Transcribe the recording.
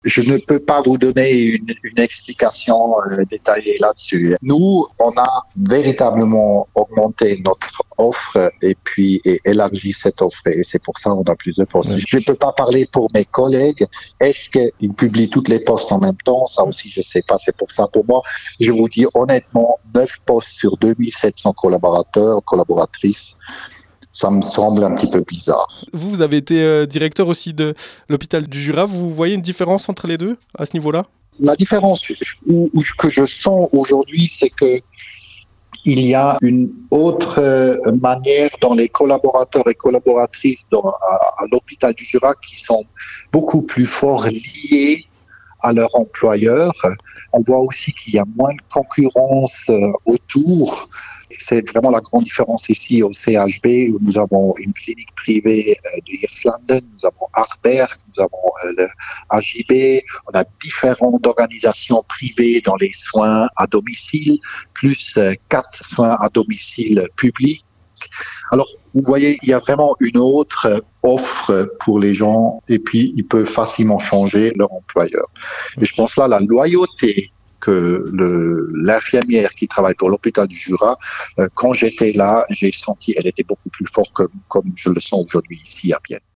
Je ne peux pas vous donner une explication détaillée là-dessus. Nous, on a véritablement augmenté notre offre et élargi cette offre. Et c'est pour ça qu'on a plus de postes. Ouais. Je ne peux pas parler pour mes collègues. Est-ce qu'ils publient toutes les postes en même temps? Ça aussi, je ne sais pas. C'est pour ça. Pour moi, je vous dis honnêtement, 9 postes sur 2700 collaborateurs, collaboratrices. Ça me semble un petit peu bizarre. Vous avez été directeur aussi de l'hôpital du Jura. Vous voyez une différence entre les deux à ce niveau-là? La différence que je sens aujourd'hui, c'est que il y a une autre manière dans les collaborateurs et collaboratrices à l'hôpital du Jura qui sont beaucoup plus forts liés à leur employeur. On voit aussi qu'il y a moins de concurrence autour. C'est vraiment la grande différence ici au CHB, où nous avons une clinique privée de Hirslanden, nous avons Arberg, nous avons le AJB, on a différentes organisations privées dans les soins à domicile, plus 4 soins à domicile publics. Alors, vous voyez, il y a vraiment une autre offre pour les gens et puis ils peuvent facilement changer leur employeur. Et je pense là, la loyauté que l'infirmière qui travaille pour l'hôpital du Jura, quand j'étais là, j'ai senti qu'elle était beaucoup plus forte comme je le sens aujourd'hui ici à Bienne.